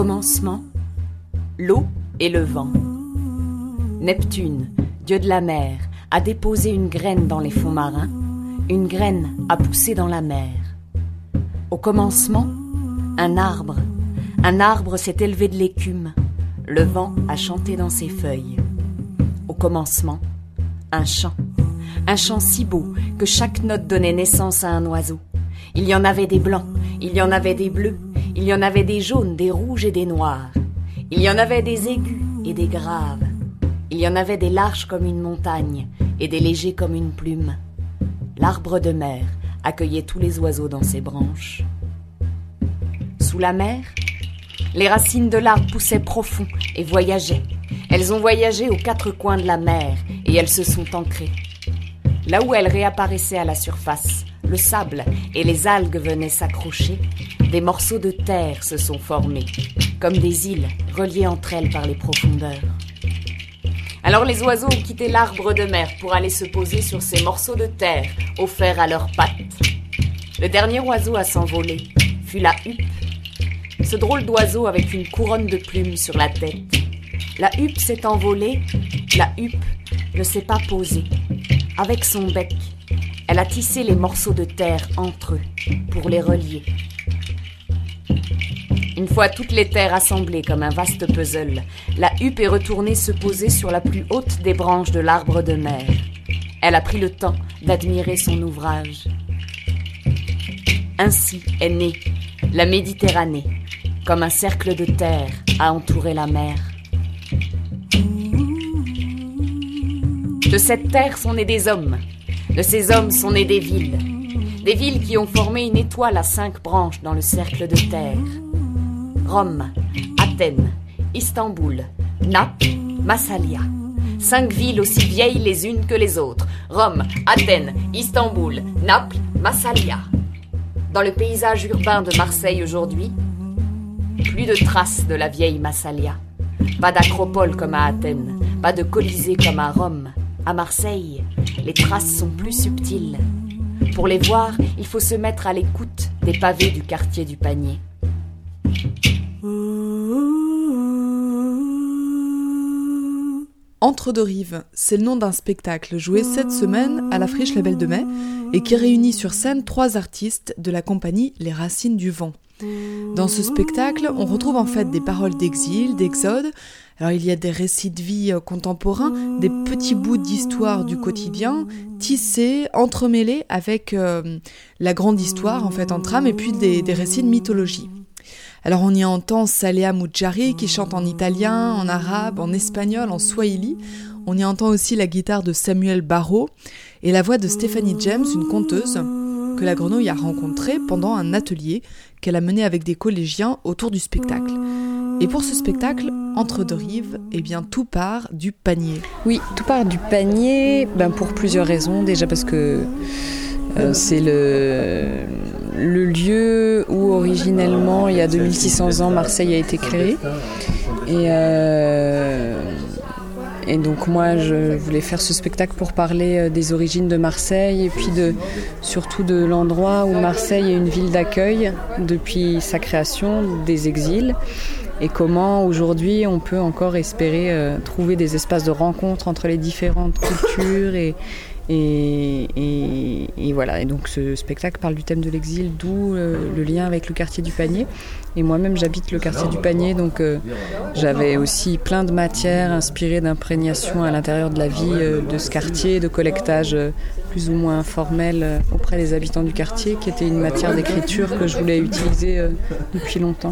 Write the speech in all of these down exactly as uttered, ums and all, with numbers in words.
commencement, l'eau et le vent. Neptune, dieu de la mer, a déposé une graine dans les fonds marins, une graine a poussé dans la mer. Au commencement, un arbre, un arbre s'est élevé de l'écume, le vent a chanté dans ses feuilles. Au commencement, un chant, un chant si beau que chaque note donnait naissance à un oiseau. Il y en avait des blancs, il y en avait des bleus, il y en avait des jaunes, des rouges et des noirs. Il y en avait des aigus et des graves. Il y en avait des larges comme une montagne et des légers comme une plume. L'arbre de mer accueillait tous les oiseaux dans ses branches. Sous la mer, les racines de l'arbre poussaient profond et voyageaient. Elles ont voyagé aux quatre coins de la mer et elles se sont ancrées. Là où elles réapparaissaient à la surface, le sable et les algues venaient s'accrocher. Des morceaux de terre se sont formés, comme des îles reliées entre elles par les profondeurs. Alors les oiseaux ont quitté l'arbre de mer pour aller se poser sur ces morceaux de terre offerts à leurs pattes. Le dernier oiseau à s'envoler fut la huppe. Ce drôle d'oiseau avec une couronne de plumes sur la tête. La huppe s'est envolée, la huppe ne s'est pas posée. Avec son bec, elle a tissé les morceaux de terre entre eux pour les relier. Une fois toutes les terres assemblées comme un vaste puzzle, la huppe est retournée se poser sur la plus haute des branches de l'arbre de mer. Elle a pris le temps d'admirer son ouvrage. Ainsi est née la Méditerranée, comme un cercle de terre a entouré la mer. De cette terre sont nés des hommes, de ces hommes sont nés des villes, des villes qui ont formé une étoile à cinq branches dans le cercle de terre. Rome, Athènes, Istanbul, Naples, Massalia. Cinq villes aussi vieilles les unes que les autres. Rome, Athènes, Istanbul, Naples, Massalia. Dans le paysage urbain de Marseille aujourd'hui, plus de traces de la vieille Massalia. Pas d'acropole comme à Athènes, pas de colisée comme à Rome. À Marseille, les traces sont plus subtiles. Pour les voir, il faut se mettre à l'écoute des pavés du quartier du Panier. Entre deux rives, c'est le nom d'un spectacle joué cette semaine à la Friche La Belle de Mai et qui réunit sur scène trois artistes de la compagnie Les Racines du Vent. Dans ce spectacle, on retrouve en fait des paroles d'exil, d'exode. Alors il y a des récits de vie contemporains, des petits bouts d'histoire du quotidien, tissés, entremêlés avec euh, la grande histoire en fait en trame et puis des, des récits de mythologie. Alors on y entend Saleha Moudjari qui chante en italien, en arabe, en espagnol, en swahili. On y entend aussi la guitare de Samuel Barrault et la voix de Stéphanie James, une conteuse que la Grenouille a rencontrée pendant un atelier qu'elle a mené avec des collégiens autour du spectacle. Et pour ce spectacle, Entre deux rives, eh bien, tout part du Panier. Oui, tout part du Panier, ben pour plusieurs raisons. Déjà parce que euh, c'est le, le lieu où originellement, il y a deux mille six cents ans, Marseille a été créée. Et, euh, et donc moi, je voulais faire ce spectacle pour parler des origines de Marseille et puis de, surtout de l'endroit où Marseille est une ville d'accueil depuis sa création, des exils. Et comment aujourd'hui on peut encore espérer euh, trouver des espaces de rencontre entre les différentes cultures et, et, et, et voilà. Et donc ce spectacle parle du thème de l'exil, d'où euh, le lien avec le quartier du Panier. Et moi-même j'habite le quartier du Panier, donc euh, j'avais aussi plein de matières inspirées d'imprégnation à l'intérieur de la vie euh, de ce quartier, de collectage euh, plus ou moins formel euh, auprès des habitants du quartier, qui était une matière d'écriture que je voulais utiliser euh, depuis longtemps.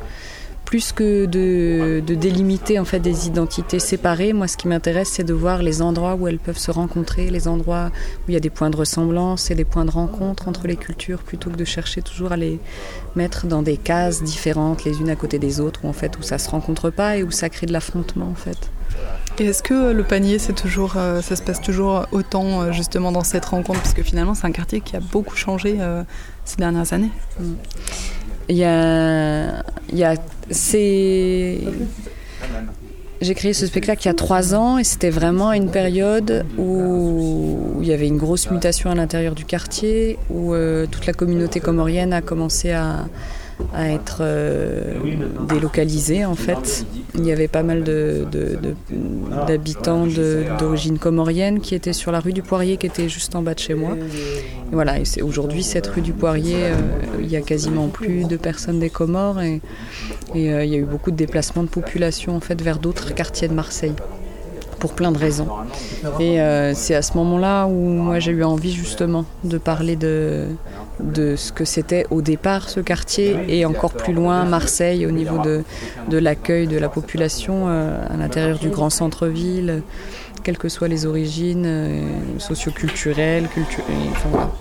Plus que de, de délimiter en fait des identités séparées, moi ce qui m'intéresse c'est de voir les endroits où elles peuvent se rencontrer, les endroits où il y a des points de ressemblance et des points de rencontre entre les cultures, plutôt que de chercher toujours à les mettre dans des cases différentes les unes à côté des autres, où en fait où ça se rencontre pas et où ça crée de l'affrontement en fait. Et est-ce que le Panier, c'est toujours, euh, ça se passe toujours autant euh, justement dans cette rencontre, parce que finalement c'est un quartier qui a beaucoup changé euh, ces dernières années. Mmh. Il y a, il y a, c'est... J'ai créé ce spectacle il y a trois ans et c'était vraiment une période où il y avait une grosse mutation à l'intérieur du quartier, où euh, toute la communauté comorienne a commencé à, à être euh, délocalisés en fait. Il y avait pas mal de, de, de, d'habitants de, d'origine comorienne qui étaient sur la rue du Poirier, qui était juste en bas de chez moi. Et voilà, et c'est, aujourd'hui cette rue du Poirier, euh, il y a quasiment plus de personnes des Comores et, et euh, il y a eu beaucoup de déplacements de population en fait vers d'autres quartiers de Marseille, pour plein de raisons. Et euh, c'est à ce moment-là où moi j'ai eu envie justement de parler de, de ce que c'était au départ ce quartier et encore plus loin Marseille au niveau de, de l'accueil de la population euh, à l'intérieur du grand centre-ville, quelles que soient les origines euh, socio-culturelles, cultu- et, enfin, voilà.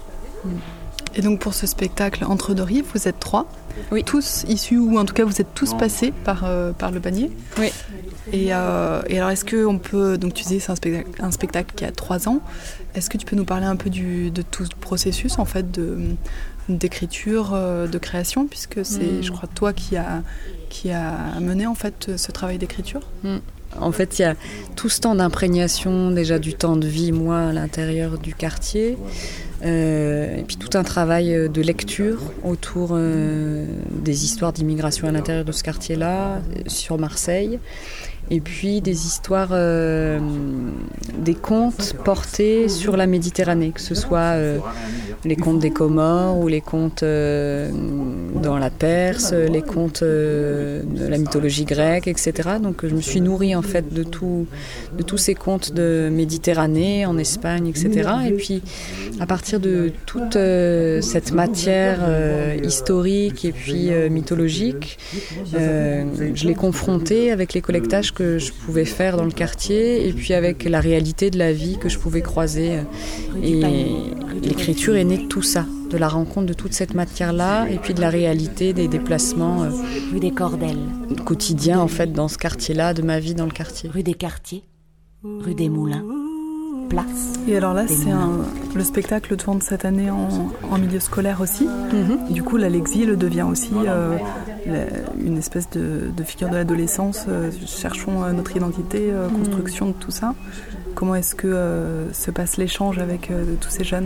Et donc pour ce spectacle Entre deux rives, vous êtes trois, oui. tous issus, ou en tout cas vous êtes tous passés par, euh, par le Panier. Oui. Et, euh, et alors est-ce qu'on peut, donc tu disais c'est un spectacle, un spectacle qui a trois ans, est-ce que tu peux nous parler un peu du, de tout ce processus en fait de, d'écriture, de création, puisque c'est mmh. je crois toi qui a, qui a mené en fait ce travail d'écriture. Mmh. En fait, il y a tout ce temps d'imprégnation, déjà du temps de vie, moi, à l'intérieur du quartier, euh, et puis tout un travail de lecture autour euh, des histoires d'immigration à l'intérieur de ce quartier-là, sur Marseille, et puis des histoires, euh, des contes portés sur la Méditerranée, que ce soit euh, les contes des Comores ou les contes euh, dans la Perse, les contes euh, de la mythologie grecque, et cetera. Donc je me suis nourrie en fait de, tout, de tous ces contes de Méditerranée, en Espagne, et cetera. Et puis à partir de toute euh, cette matière euh, historique et puis euh, mythologique, euh, je l'ai confrontée avec les collectages que je pouvais faire dans le quartier et puis avec la réalité de la vie que je pouvais croiser. Et l'écriture est née de tout ça, de la rencontre de toute cette matière-là et puis de la réalité des déplacements euh, rue des Cordelles, quotidiens en fait dans ce quartier-là, de ma vie dans le quartier. Rue des Quartiers, rue des Moulins, place. Et alors là, c'est un, le spectacle tourne cette année en, en milieu scolaire aussi. Mm-hmm. Et du coup, là, l'exil devient aussi euh, la, une espèce de, de figure de l'adolescence. Euh, cherchons euh, notre identité, euh, construction de tout ça. Comment est-ce que euh, se passe l'échange avec euh, tous ces jeunes ?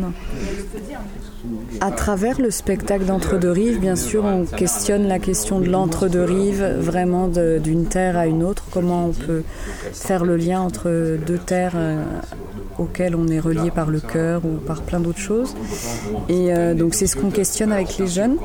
À travers le spectacle d'Entre-deux-Rives, bien sûr, on questionne la question de l'entre-deux-rives, vraiment de, d'une terre à une autre. Comment on peut faire le lien entre deux terres euh, auxquelles on est relié par le cœur ou par plein d'autres choses. Et euh, donc c'est ce qu'on questionne avec les jeunes.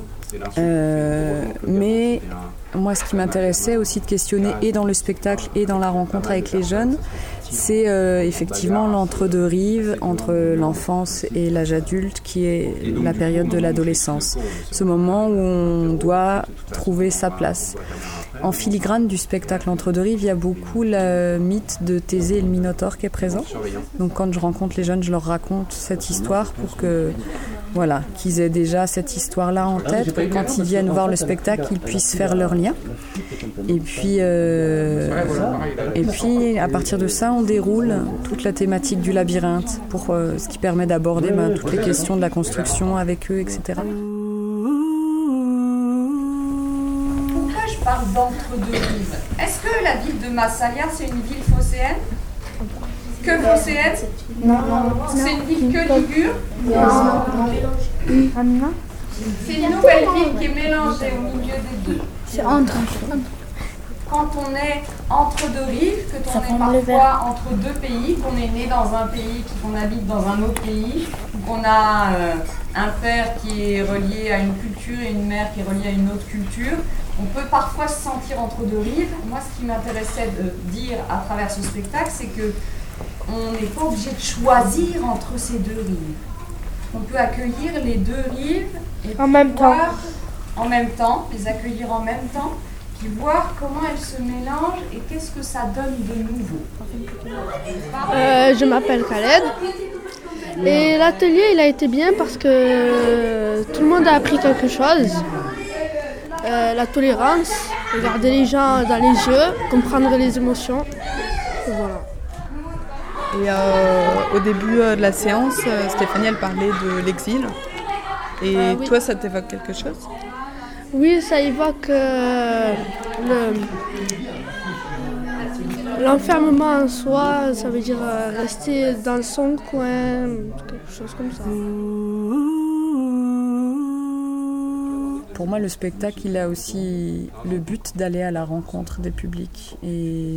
Euh, mais moi, ce qui m'intéressait aussi de questionner et dans le spectacle et dans la rencontre avec les jeunes, c'est euh, effectivement l'entre-deux-rives, entre l'enfance et l'âge adulte, qui est la période de l'adolescence. Ce moment où on doit trouver sa place. En filigrane du spectacle Entre-deux-rives, il y a beaucoup le mythe de Thésée et le Minotaure qui est présent. Donc quand je rencontre les jeunes, je leur raconte cette histoire pour que, voilà, qu'ils aient déjà cette histoire-là en tête, pour quand ils viennent voir le spectacle, ils puissent faire leur lien. Et puis, euh, et puis à partir de ça, on déroule toute la thématique du labyrinthe, pour, euh, ce qui permet d'aborder ben, toutes les questions de la construction avec eux, et cetera. Je parle d'entre-deux-rives. Est-ce que la ville de Massalia, c'est une ville phocéenne ? Que phocéenne ? Non. C'est une ville que ligure ? Non. C'est une nouvelle ville qui est mélangée au milieu des deux. C'est entre. Quand on est entre deux rives, que on est parfois entre deux pays, qu'on est né dans un pays, qu'on habite dans un autre pays, qu'on a euh, un père qui est relié à une culture et une mère qui est reliée à une autre culture, on peut parfois se sentir entre deux rives. Moi, ce qui m'intéressait de dire à travers ce spectacle, c'est que on n'est pas obligé de choisir entre ces deux rives. On peut accueillir les deux rives et en même voir, temps. en même temps, les accueillir en même temps, puis voir comment elles se mélangent et qu'est-ce que ça donne de nouveau. Euh, je m'appelle Khaled. Et l'atelier, il a été bien parce que tout le monde a appris quelque chose. Euh, la tolérance, regarder les gens dans les yeux, comprendre les émotions. Et voilà. Et euh, au début euh, de la séance, euh, Stéphanie, elle parlait de l'exil. Et euh, oui. Toi, ça t'évoque quelque chose ? Oui, ça évoque euh, le, l'enfermement en soi, ça veut dire euh, rester dans son coin, quelque chose comme ça. pour moi, le spectacle, il a aussi le but d'aller à la rencontre des publics. Et,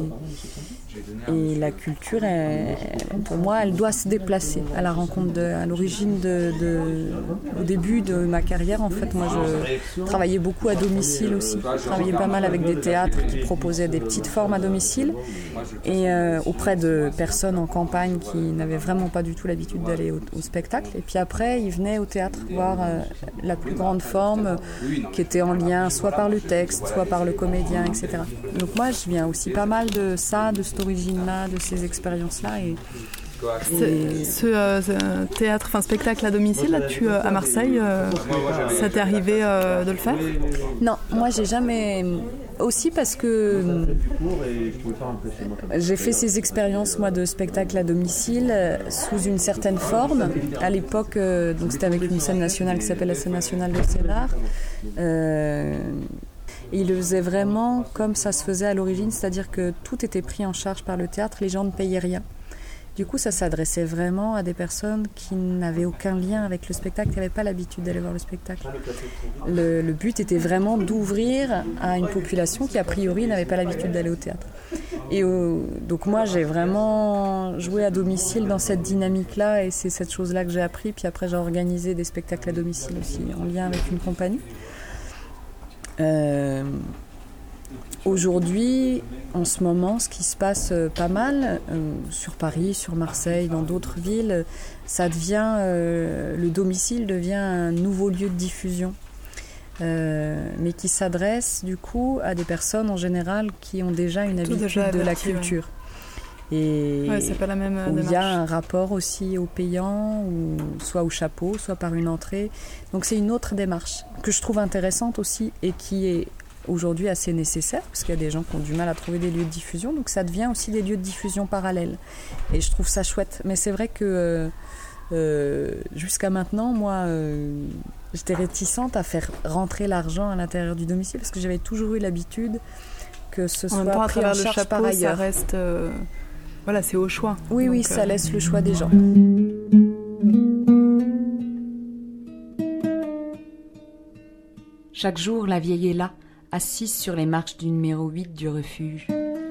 et la culture, elle, pour moi, elle doit se déplacer à la rencontre. De, à l'origine, de, de, au début de ma carrière, en fait, moi, je travaillais beaucoup à domicile aussi. Je travaillais pas mal avec des théâtres qui proposaient des petites formes à domicile et euh, auprès de personnes en campagne qui n'avaient vraiment pas du tout l'habitude d'aller au, au spectacle. Et puis après, ils venaient au théâtre voir euh, la plus grande forme qui était en lien soit par le texte, soit par le comédien, et cetera. Donc moi, je viens aussi pas mal de ça, de cette origine-là, de ces expériences-là. Et, et... Ce, euh, ce théâtre, enfin spectacle à domicile, là, tu, euh, à Marseille, euh, ça t'est arrivé euh, de le faire ? Non, moi j'ai jamais... Aussi parce que j'ai fait ces expériences moi de spectacle à domicile sous une certaine forme. À l'époque, euh, donc c'était avec une scène nationale qui s'appelle la scène nationale de Sénart. Euh, et il le faisait vraiment comme ça se faisait à l'origine, c'est-à-dire que tout était pris en charge par le théâtre, les gens ne payaient rien. Du coup, ça s'adressait vraiment à des personnes qui n'avaient aucun lien avec le spectacle, qui n'avaient pas l'habitude d'aller voir le spectacle. Le, le but était vraiment d'ouvrir à une population qui, a priori, n'avait pas l'habitude d'aller au théâtre. Et euh, donc moi, j'ai vraiment joué à domicile dans cette dynamique-là, et c'est cette chose-là que j'ai appris. Puis après, j'ai organisé des spectacles à domicile aussi, en lien avec une compagnie. Euh... Aujourd'hui, en ce moment, ce qui se passe euh, pas mal, euh, sur Paris, sur Marseille, dans d'autres villes, ça devient, euh, le domicile devient un nouveau lieu de diffusion, euh, mais qui s'adresse du coup à des personnes en général qui ont déjà une habitude déjà de la culture. Ouais. Et ouais, c'est pas la même où il y a un rapport aussi au payant, ou soit au chapeau, soit par une entrée. Donc c'est une autre démarche que je trouve intéressante aussi et qui est aujourd'hui assez nécessaire, parce qu'il y a des gens qui ont du mal à trouver des lieux de diffusion, donc ça devient aussi des lieux de diffusion parallèles. Et je trouve ça chouette. Mais c'est vrai que euh, euh, jusqu'à maintenant, moi, euh, j'étais réticente à faire rentrer l'argent à l'intérieur du domicile, parce que j'avais toujours eu l'habitude que ce soit temps, pris en charge chapeau, par ailleurs. Ça reste, euh, voilà, c'est au choix. Oui, donc, oui, ça euh... laisse le choix des gens. Chaque jour, la vieille est là, assise sur les marches du numéro huit du refuge.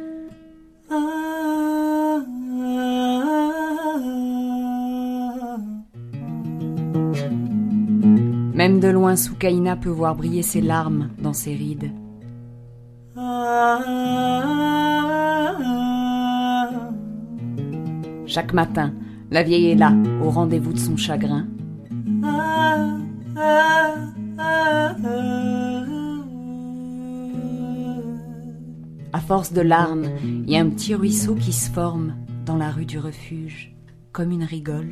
Même de loin, Soukaina peut voir briller ses larmes dans ses rides. Chaque matin, la vieille est là, au rendez-vous de son chagrin. À force de larmes, il y a un petit ruisseau qui se forme dans la rue du refuge, comme une rigole.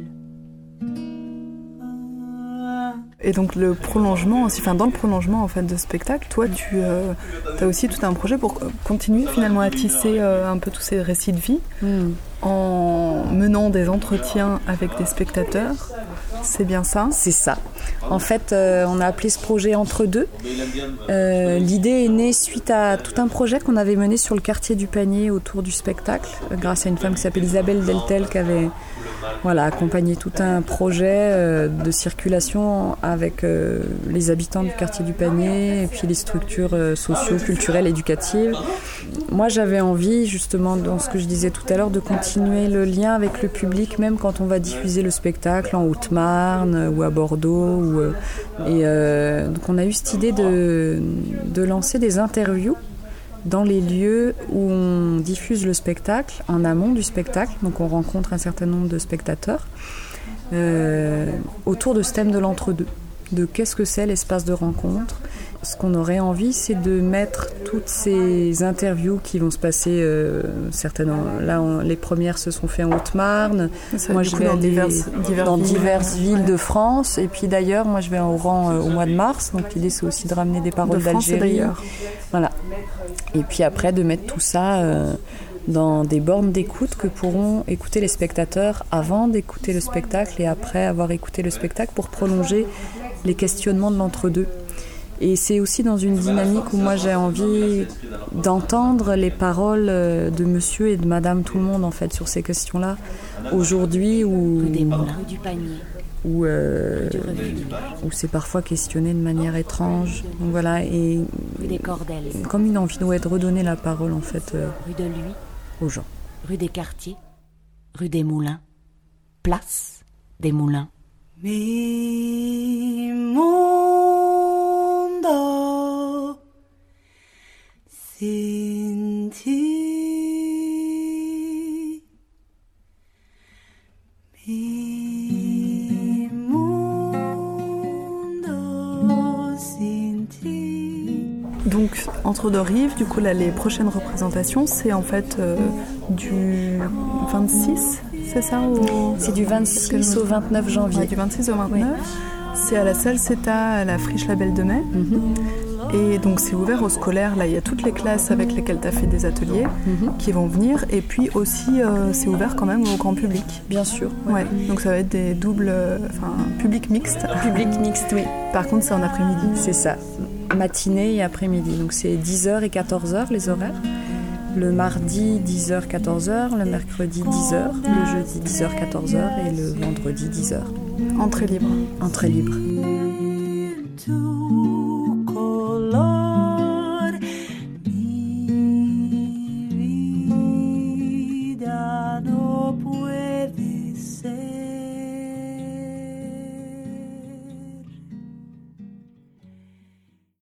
Et donc le prolongement, aussi, enfin dans le prolongement en fait de ce spectacle, toi tu euh, as aussi tout un projet pour continuer finalement à tisser euh, un peu tous ces récits de vie mm. en menant des entretiens avec des spectateurs. C'est bien ça ? C'est ça. En fait, euh, on a appelé ce projet Entre deux. Euh, l'idée est née suite à tout un projet qu'on avait mené sur le quartier du Panier autour du spectacle, euh, grâce à une femme qui s'appelle Isabelle Deltel, qui avait voilà, accompagné tout un projet euh, de circulation avec euh, les habitants du quartier du Panier et puis les structures euh, socio-culturelles, éducatives. Moi, j'avais envie, justement, dans ce que je disais tout à l'heure, de continuer le lien avec le public, même quand on va diffuser le spectacle en Haute-Marne ou à Bordeaux. Ou, euh, et euh, donc, on a eu cette idée de, de lancer des interviews dans les lieux où on diffuse le spectacle, en amont du spectacle. Donc, on rencontre un certain nombre de spectateurs euh, autour de ce thème de l'entre-deux, de qu'est-ce que c'est l'espace de rencontre. Ce qu'on aurait envie, c'est de mettre toutes ces interviews qui vont se passer, euh, certainement, là, on, les premières se sont faites en Haute-Marne. Ça, moi, je vais dans aller diverses, diverses dans villes, diverses villes ouais. de France. Et puis d'ailleurs, moi, je vais à Oran euh, au mois de mars. Donc l'idée, c'est aussi de ramener des paroles de France d'Algérie. Et d'ailleurs. Voilà. Et puis après, de mettre tout ça euh, dans des bornes d'écoute que pourront écouter les spectateurs avant d'écouter le spectacle et après avoir écouté le spectacle pour prolonger les questionnements de l'entre-deux. Et c'est aussi dans une dynamique où moi j'ai envie d'entendre les paroles de monsieur et de madame tout le monde en fait sur ces questions-là. Aujourd'hui où... Des mots, rue du Panier. où, euh, où c'est parfois questionné de manière étrange. Donc voilà, et Rue des Cordelles. Comme une envie ouais, de redonner la parole en fait euh, Rue de Luy. Aux gens. Rue des Quartiers. Rue des Moulins. Place des Moulins. Mi mundo sin ti. Mi mundo sin ti. Donc, entre deux rives, du coup, là, les prochaines représentations, c'est en fait euh, du vingt-six, c'est ça ou... C'est du vingt-six au vingt-neuf janvier. Ouais, du vingt-six au vingt-neuf. Oui. C'est à la salle CETA, à la Friche La Belle de Mai. Mm-hmm. Et donc, c'est ouvert aux scolaires. Là, il y a toutes les classes avec lesquelles tu as fait des ateliers mm-hmm. qui vont venir. Et puis aussi, euh, c'est ouvert quand même au grand public. Bien sûr. Ouais. Ouais. Donc, ça va être des doubles... Enfin, euh, public mixte. Public mixte, oui. Par contre, c'est en après-midi. C'est ça. Matinée et après-midi. Donc, c'est dix heures et quatorze heures les horaires. Le mardi, dix heures quatorze heures, le mercredi, dix heures, le jeudi, dix heures quatorze heures et le vendredi, dix heures. Entrée libre. Entrée libre.